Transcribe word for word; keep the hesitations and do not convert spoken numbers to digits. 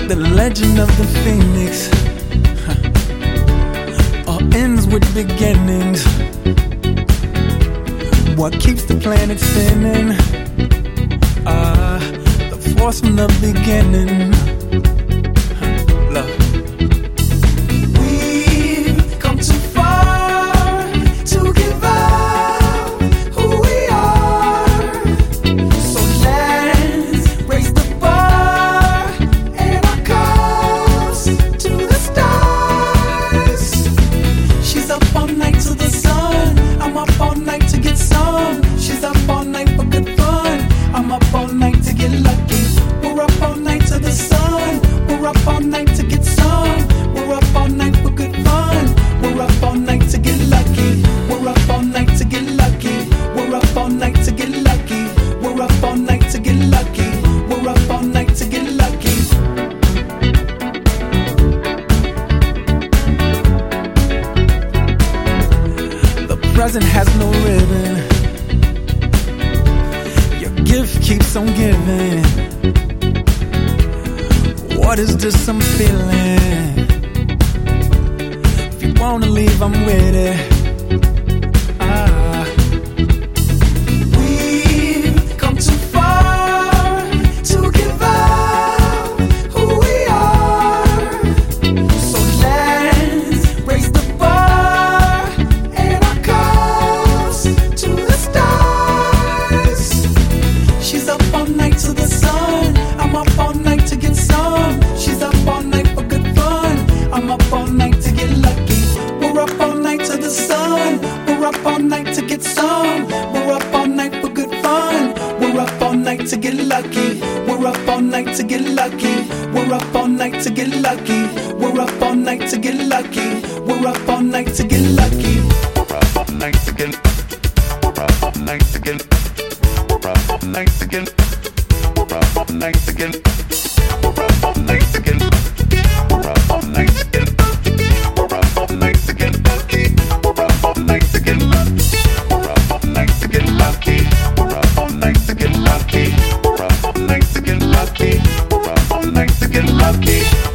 The legend of the phoenix, huh, all ends with beginnings. What keeps the planet spinning? Ah, uh, the force from the beginning. Huh, love. We've come too far to give up who we are. So let's raise the bar and our cups to the stars. She's up all night to the sun. I'm up all night to get some. She's up all night for good fun. I'm up all night to get lucky. We're up all night to the sun. We're up all night to get some. We're up all night for good fun. We're up all night to get lucky. We're up all night to get lucky. We're up all night to get lucky. We're up all night to get lucky. We're up all night to get lucky. The present has no ribbon. Your gift keeps on giving. What is this I'm feeling? If you wanna leave, I'm with it. Ah. We've come too far to give up who we are. So let's raise the bar and our cups to the stars. She's up all night to the sun. I'm up all night to get some. She's up all night for good fun. I'm up all night to get lucky. We're up all night to the sun. We're up all night to get some. We're up all night for good fun. We're up all night to get lucky. We're up all night to get lucky. We're up all night to get lucky. We're up all night to get lucky. We're up all night to get lucky. We're up all night to get. We're up all night to get. We're up all night to get. We're up all night to get. We're up all night to get. We're up all night to get. We're up all night to get lucky. We're up all night to get lucky. We're up all night to get lucky. We're up all night to get lucky. We're up all night to get lucky. We're up all night to get lucky.